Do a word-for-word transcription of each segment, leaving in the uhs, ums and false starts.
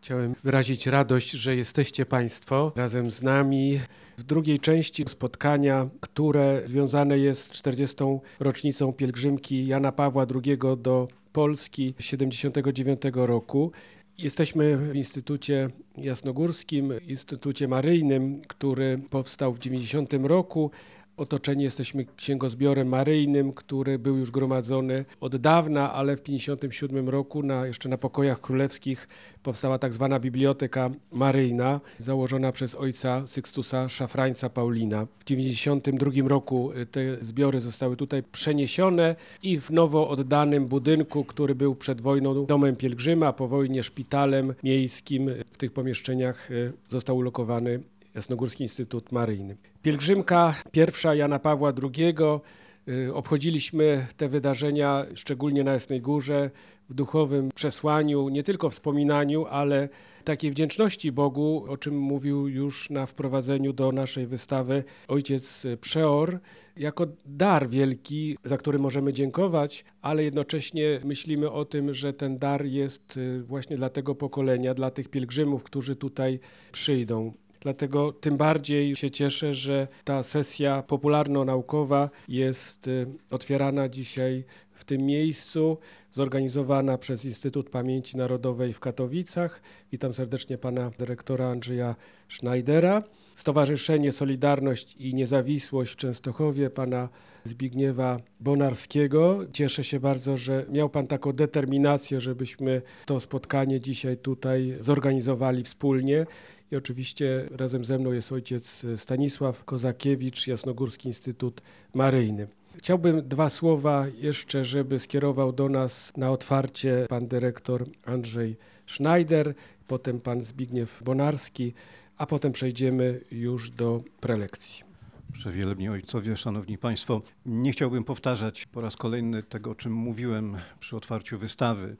Chciałem wyrazić radość, że jesteście Państwo razem z nami w drugiej części spotkania, które związane jest z czterdziestą rocznicą pielgrzymki Jana Pawła drugiego do Polski siedemdziesiątego dziewiątego roku. Jesteśmy w Instytucie Jasnogórskim, Instytucie Maryjnym, który powstał w dziewięćdziesiątym roku. Otoczeni jesteśmy księgozbiorem maryjnym, który był już gromadzony od dawna, ale w pięćdziesiątym siódmym roku na, jeszcze na pokojach królewskich powstała tak zwana Biblioteka Maryjna, założona przez ojca Sykstusa Szafrańca Paulina. W dziewięćdziesiątym drugim roku te zbiory zostały tutaj przeniesione i w nowo oddanym budynku, który był przed wojną domem pielgrzyma, a po wojnie szpitalem miejskim, w tych pomieszczeniach został ulokowany Jasnogórski Instytut Maryjny. Pielgrzymka pierwsza Jana Pawła drugiego. Obchodziliśmy te wydarzenia szczególnie na Jasnej Górze w duchowym przesłaniu, nie tylko wspominaniu, ale takiej wdzięczności Bogu, o czym mówił już na wprowadzeniu do naszej wystawy ojciec przeor, jako dar wielki, za który możemy dziękować, ale jednocześnie myślimy o tym, że ten dar jest właśnie dla tego pokolenia, dla tych pielgrzymów, którzy tutaj przyjdą. Dlatego tym bardziej się cieszę, że ta sesja popularno-naukowa jest otwierana dzisiaj w tym miejscu, zorganizowana przez Instytut Pamięci Narodowej w Katowicach. Witam serdecznie pana dyrektora Andrzeja Schneidera. Stowarzyszenie Solidarność i Niezawisłość w Częstochowie, pana Zbigniewa Bonarskiego. Cieszę się bardzo, że miał pan taką determinację, żebyśmy to spotkanie dzisiaj tutaj zorganizowali wspólnie. I oczywiście razem ze mną jest ojciec Stanisław Kozakiewicz, Jasnogórski Instytut Maryjny. Chciałbym dwa słowa jeszcze, żeby skierował do nas na otwarcie pan dyrektor Andrzej Schneider, potem pan Zbigniew Bonarski, a potem przejdziemy już do prelekcji. Przewielebni ojcowie, szanowni państwo, nie chciałbym powtarzać po raz kolejny tego, o czym mówiłem przy otwarciu wystawy,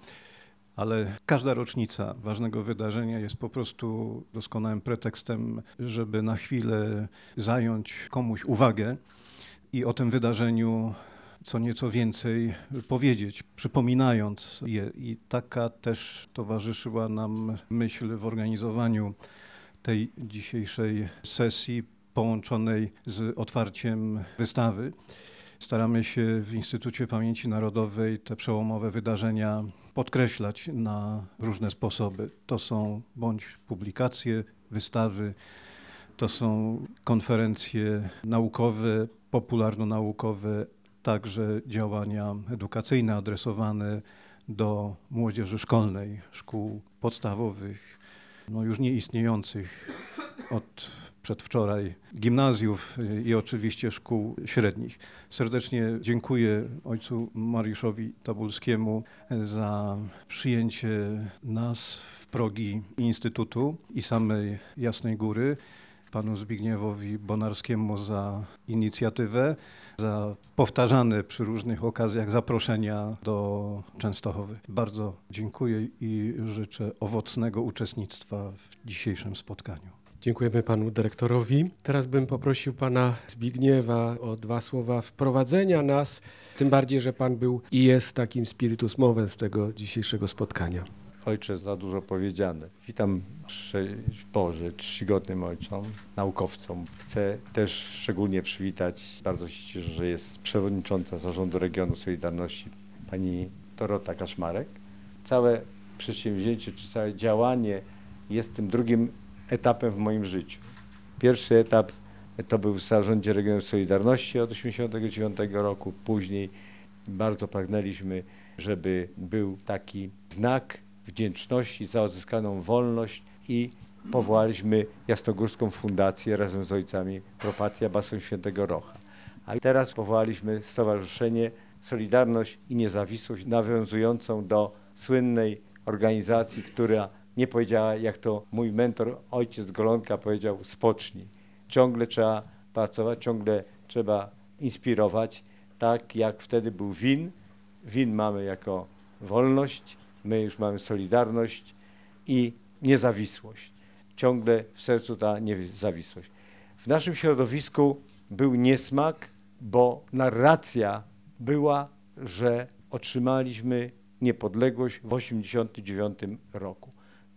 ale każda rocznica ważnego wydarzenia jest po prostu doskonałym pretekstem, żeby na chwilę zająć komuś uwagę i o tym wydarzeniu co nieco więcej powiedzieć, przypominając je. I taka też towarzyszyła nam myśl w organizowaniu tej dzisiejszej sesji połączonej z otwarciem wystawy. Staramy się w Instytucie Pamięci Narodowej te przełomowe wydarzenia podkreślać na różne sposoby. To są bądź publikacje, wystawy, to są konferencje naukowe, popularno-naukowe, także działania edukacyjne adresowane do młodzieży szkolnej, szkół podstawowych, no już nie istniejących od przedwczoraj, gimnazjów i oczywiście szkół średnich. Serdecznie dziękuję ojcu Mariuszowi Tabulskiemu za przyjęcie nas w progi Instytutu i samej Jasnej Góry, panu Zbigniewowi Bonarskiemu za inicjatywę, za powtarzane przy różnych okazjach zaproszenia do Częstochowy. Bardzo dziękuję i życzę owocnego uczestnictwa w dzisiejszym spotkaniu. Dziękujemy panu dyrektorowi. Teraz bym poprosił pana Zbigniewa o dwa słowa wprowadzenia nas, tym bardziej, że pan był i jest takim spiritus movens tego dzisiejszego spotkania. Ojcze, za dużo powiedziane. Witam w Boże czcigodnym ojcom, naukowcom. Chcę też szczególnie przywitać, bardzo się cieszę, że jest przewodnicząca Zarządu Regionu Solidarności pani Dorota Kaszmarek. Całe przedsięwzięcie czy całe działanie jest tym drugim etapem w moim życiu. Pierwszy etap to był w Zarządzie Regionu Solidarności od osiemdziesiątego dziewiątego roku. Później bardzo pragnęliśmy, żeby był taki znak wdzięczności za odzyskaną wolność i powołaliśmy Jasnogórską Fundację razem z ojcami Propatia Basem Świętego Rocha. A teraz powołaliśmy Stowarzyszenie Solidarność i Niezawisłość, nawiązującą do słynnej organizacji, która nie powiedziała, jak to mój mentor, ojciec Golonka powiedział, spocznij. Ciągle trzeba pracować, ciągle trzeba inspirować, tak jak wtedy był W I N. W I N mamy jako wolność, my już mamy solidarność i niezawisłość. Ciągle w sercu ta niezawisłość. W naszym środowisku był niesmak, bo narracja była, że otrzymaliśmy niepodległość w osiemdziesiątym dziewiątym roku.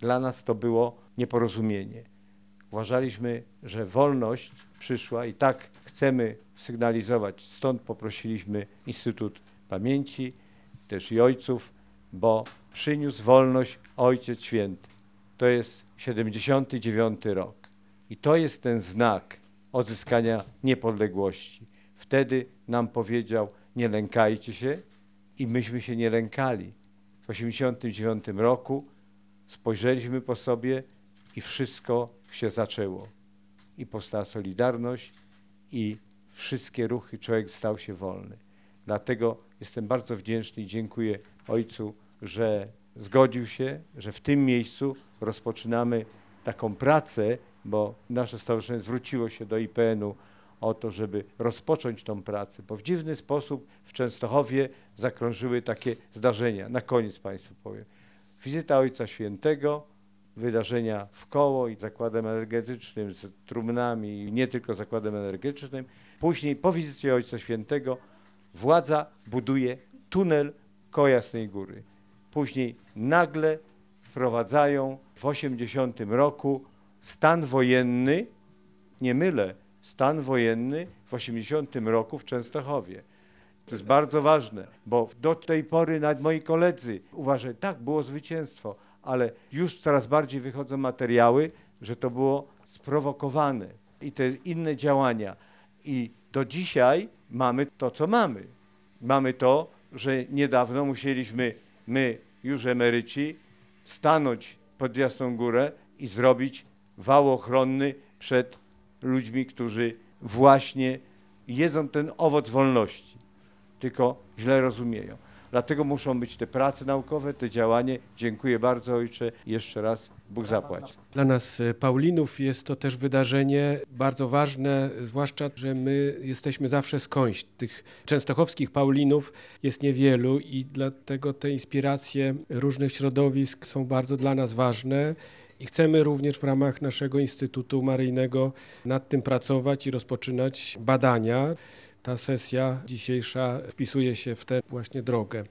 Dla nas to było nieporozumienie. Uważaliśmy, że wolność przyszła i tak chcemy sygnalizować. Stąd poprosiliśmy Instytut Pamięci, też i ojców, bo przyniósł wolność Ojciec Święty. To jest siedemdziesiąty dziewiąty rok. I to jest ten znak odzyskania niepodległości. Wtedy nam powiedział, nie lękajcie się i myśmy się nie lękali. W osiemdziesiątym dziewiątym roku spojrzeliśmy po sobie i wszystko się zaczęło. I powstała Solidarność i wszystkie ruchy, człowiek stał się wolny. Dlatego jestem bardzo wdzięczny i dziękuję Ojcu, że zgodził się, że w tym miejscu rozpoczynamy taką pracę, bo nasze stowarzyszenie zwróciło się do I P N-u o to, żeby rozpocząć tą pracę, bo w dziwny sposób w Częstochowie zakrążyły takie zdarzenia. Na koniec Państwu powiem. Wizyta Ojca Świętego, wydarzenia w koło i zakładem energetycznym, z trumnami i nie tylko zakładem energetycznym. Później po wizycie Ojca Świętego władza buduje tunel koło Jasnej Góry. Później nagle wprowadzają w osiemdziesiątym roku stan wojenny, nie mylę, stan wojenny w osiemdziesiątym roku w Częstochowie. To jest bardzo ważne, bo do tej pory nawet moi koledzy uważają, tak, było zwycięstwo, ale już coraz bardziej wychodzą materiały, że to było sprowokowane i te inne działania. I do dzisiaj mamy to, co mamy. Mamy to, że niedawno musieliśmy, my już emeryci, stanąć pod Jasną Górę i zrobić wał ochronny przed ludźmi, którzy właśnie jedzą ten owoc wolności, tylko źle rozumieją. Dlatego muszą być te prace naukowe, te działania. Dziękuję bardzo, Ojcze. Jeszcze raz Bóg zapłać. Dla nas, Paulinów, jest to też wydarzenie bardzo ważne, zwłaszcza, że my jesteśmy zawsze skądś. Tych częstochowskich Paulinów jest niewielu i dlatego te inspiracje różnych środowisk są bardzo dla nas ważne. I chcemy również w ramach naszego Instytutu Maryjnego nad tym pracować i rozpoczynać badania. Ta sesja dzisiejsza wpisuje się w tę właśnie drogę.